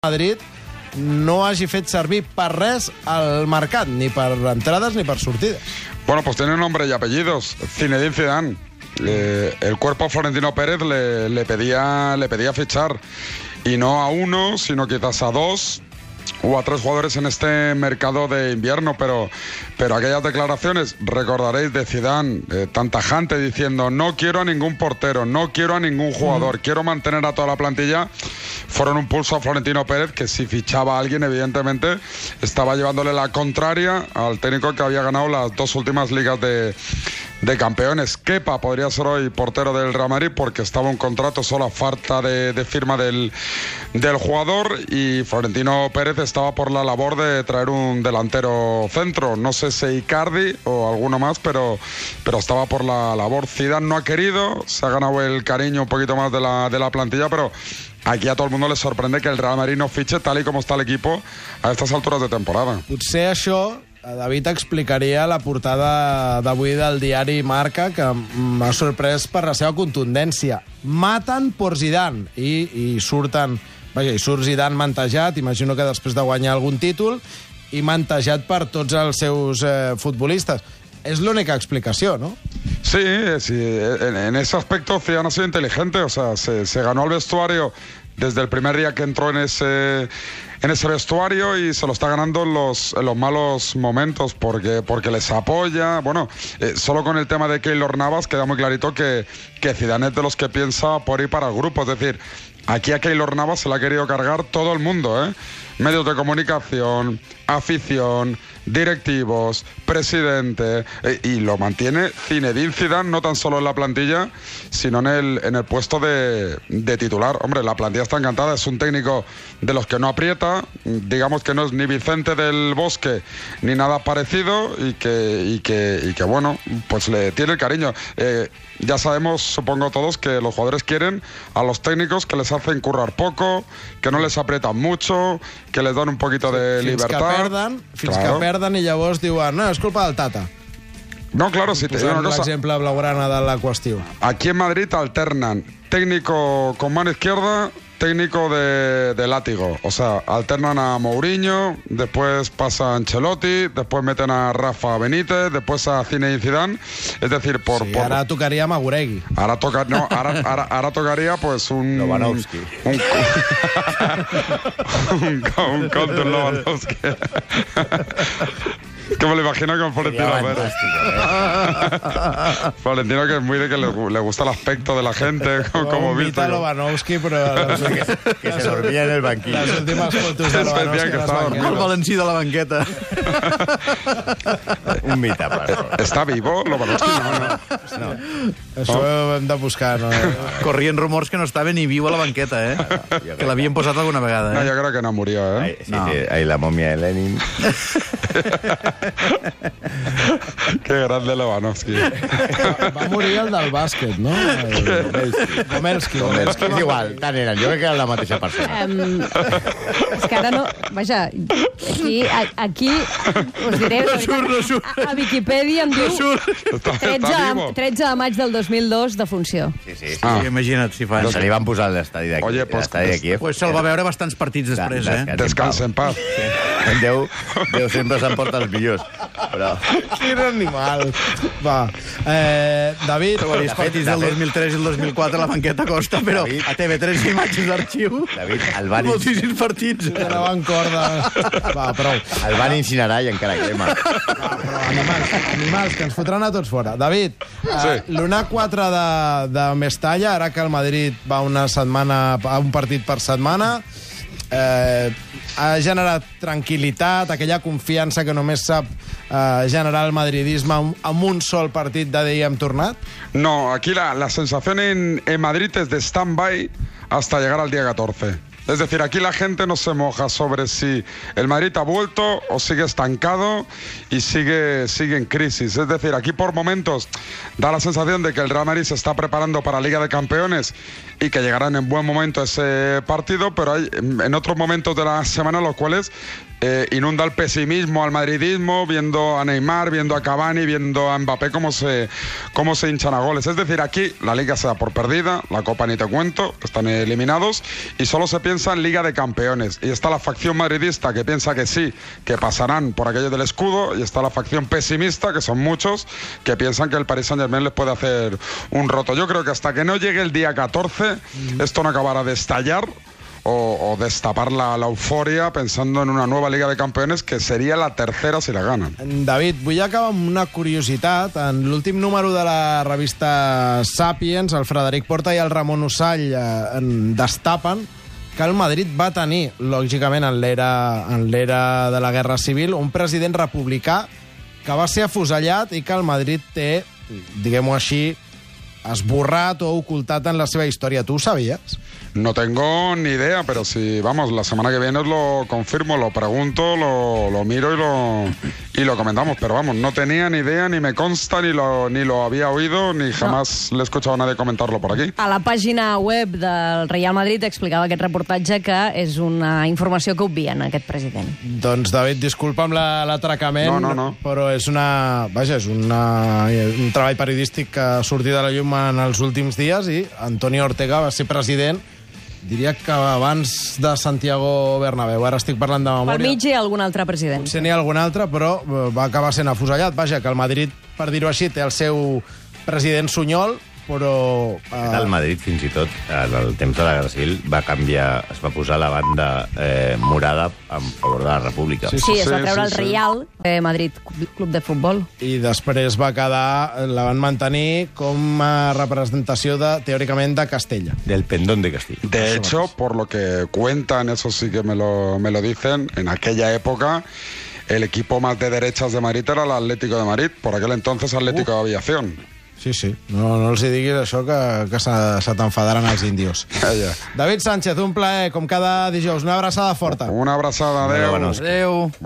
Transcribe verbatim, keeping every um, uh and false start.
Madrid no hagi fet servir per res el mercat, ni per entrades ni per sortides. Bueno, pues tiene nombre y apellidos. Zinedine Zidane. Eh, el cuerpo Florentino Pérez le, le, pedía, le pedía fichar. Y no a uno, sino quizás a dos o a tres jugadores en este mercado de invierno, pero, pero aquellas declaraciones, recordaréis, de Zidane, eh, tan tajante, diciendo no quiero a ningún portero, no quiero a ningún jugador, mm. quiero mantener a toda la plantilla, fueron un pulso a Florentino Pérez, que si fichaba a alguien, evidentemente, estaba llevándole la contraria al técnico que había ganado las dos últimas ligas de, de campeones. Kepa podría ser hoy portero del Real Madrid porque estaba un contrato solo a falta de, de firma del, del jugador, y Florentino Pérez estaba por la labor de traer un delantero centro, no sé si Icardi o alguno más, pero, pero estaba por la labor. Zidane no ha querido, se ha ganado el cariño un poquito más de la, de la plantilla, pero aquí a todo el mundo le sorprende que el Real Madrid no fiche tal y como está el equipo a estas alturas de temporada. Potser això, David, explicaria la portada d'avui del diari Marca, que m'ha sorprès per la seva contundència. Maten por Zidane, i, i surten... Vaja, i surt Zidane mantejat, imagino que després de guanyar algun títol, i mantejat per tots els seus eh, futbolistes. Es l'única explicació, ¿no? Sí, sí, en, en ese aspecto Zidane ha sido inteligente, o sea, se, se ganó el vestuario desde el primer día que entró en ese, en ese vestuario, y se lo está ganando en los, en los malos momentos porque, porque les apoya. Bueno, eh, solo con el tema de Keylor Navas queda muy clarito que, que Zidane es de los que piensa por ir para el grupo, es decir, aquí a Keylor Navas se le ha querido cargar todo el mundo, ¿eh? Medios de comunicación, afición, directivos, presidente, eh, y lo mantiene Zinedine Zidane, no tan solo en la plantilla, sino en el, en el puesto de, de titular. Hombre, la plantilla está encantada, es un técnico de los que no aprieta, digamos que no es ni Vicente del Bosque ni nada parecido, y que, y que, y que bueno, pues le tiene el cariño. Eh, ya sabemos, supongo todos, que los jugadores quieren a los técnicos que les hacen currar poco, que no les aprietan mucho, que les dan un poquito de fins libertad. Que perden, fins claro. que perden i llavors diuen, no, és culpa del Tata. No, claro, si te digo una cosa. L'exemple blaugrana de la qüestió. Aquí en Madrid alternan técnico con mano izquierda, técnico de, de látigo. O sea, alternan a Mourinho, después pasa a Ancelotti, después meten a Rafa Benítez, después a Zinedine Zidane. Es decir, por... Sí, por... ara tocaria Maguregui. Ara, toca... no, ara, ara, ara tocaria pues un... Lewandowski. Un, un, un, un Conte Lewandowski. Que me lo imagino con Florentino Pérez. ¿eh? Florentino, que es muy de que le, le gusta el aspecto de la gente, como, como viste. Lewandowski, pero... que, que se dormía en el banquillo. Las últimas fotos de Lewandowski que estaba dormido. El Valencí de la banqueta. Un mite, però. ¿Está vivo Lewandowski? No, no. no. Això ho hem de buscar, no? Corrien rumors que no estava ni viu a la banqueta, eh? No, no, que l'havien posat alguna vegada, eh? No, jo crec que no murió, eh? Ai, sí, no. sí, ahí la momia de Lenin. Qué grande Lewandowski. Va morir el del bàsquet, no? Gomelski. Gomelski. Gomelski és igual, tant eren. Jo crec que era la mateixa persona. Um, és que ara no... Vaja, aquí, a, aquí us diré... No surt, no surt. A, a Viquipèdia em diu tretze de maig del dos mil dos de funció. Sí, sí. sí. Ah. Sí, imagina't si fa... Se li van posar l'estadi d'aquí. Oye, pues, l'estadi de Kiev. Pues se'l va veure bastants partits després, eh? Descansa en paz. Sí. Déu, Déu sempre s'emporta els millors. Però... Quin animal. Va. Eh, David... Els partits del dos mil tres i el dos mil quatre la banqueta costa, però David, a T V tres imatges d'arxiu... David, el van... Moltíssims partits. Que no van corda. Va, prou. El van incinerar i encara crema. Va, però animals, animals, que ens fotran a tots fora. David, sí. eh, l'una quatre de, de Mestalla, ara que el Madrid va una setmana, a un partit per setmana, eh, ha generat tranquil·litat, aquella confiança que només sap eh, generar el madridisme amb un sol partit de dia hem tornat? No, aquí la, la sensación en, en Madrid es de stand-by hasta llegar al día catorce. Es decir, aquí la gente no se moja sobre si el Madrid ha vuelto o sigue estancado y sigue, sigue en crisis. Es decir, aquí por momentos da la sensación de que el Real Madrid se está preparando para Liga de Campeones y que llegarán en buen momento a ese partido, pero hay en otros momentos de la semana los cuales eh, inunda el pesimismo al madridismo, viendo a Neymar, viendo a Cavani, viendo a Mbappé cómo se, cómo se hinchan a goles. Es decir, aquí la Liga se da por perdida, la Copa ni te cuento, están eliminados y solo se pierde piensa en Liga de Campeones. Y está la facción madridista que piensa que sí, que pasarán por aquello del escudo, y está la facción pesimista, que son muchos, que piensan que el Paris Saint-Germain les puede hacer un roto. Yo creo que hasta que no llegue el día catorce, mm. esto no acabará de estallar o, o destapar la, la euforia pensando en una nueva Liga de Campeones, que seria la tercera si la ganen. David, vull acabar amb una curiositat. En l'últim número de la revista Sapiens, el Frederic Porta i el Ramon Usall eh, destapen que el Madrid va tenir, lògicament, en l'era en l'era de la Guerra Civil, un president republicà que va ser afusellat i que el Madrid té, diguem-ho així, esborrat o ocultat en la seva història. ¿Tú sabías? No tengo ni idea, pero si, vamos, la semana que viene os lo confirmo, lo pregunto, lo, lo miro y lo, y lo comentamos. Pero vamos, no tenía ni idea, ni me consta, ni lo, ni lo había oído, ni jamás no. le he escuchado a nadie comentarlo por aquí. A la pàgina web del Real Madrid explicava aquest reportatge que és una informació que obvien, aquest president. Doncs, David, disculpa'm l'atracament, no, no, no. però és una... Vaja, és una, un treball periodístic que ha sortit de la llum en els últims dies i Antonio Ortega va ser president, diria que abans de Santiago Bernabéu. Ara estic parlant de memòria. Pel mig hi ha algun altre president. Potser n'hi ha algun altre, però va acabar sent afusellat. Vaja, que el Madrid, per dir-ho així, té el seu president sunyol, però... Eh... El Madrid, fins i tot, en el temps de la Guerra Civil, va canviar, es va posar la banda eh, morada en favor de la República. Sí, sí, sí, es va treure sí, el Real eh, Madrid Club de Futbol. I després va quedar, la van mantenir com a representació, de, teòricament, de Castella. Del pendón de Castilla. De hecho, por lo que cuentan, eso sí que me lo, me lo dicen, en aquella época el equipo más de derechas de Madrid era el Atlético de Madrid, por aquel entonces Atlético uh. de Aviación. Sí, sí. No, no els hi diguis això, que, que se, se t'enfadaran els índios. Ja, ja. David Sánchez, un plaer, com cada dijous. Una abraçada forta. Una abraçada, adeu. Adeu.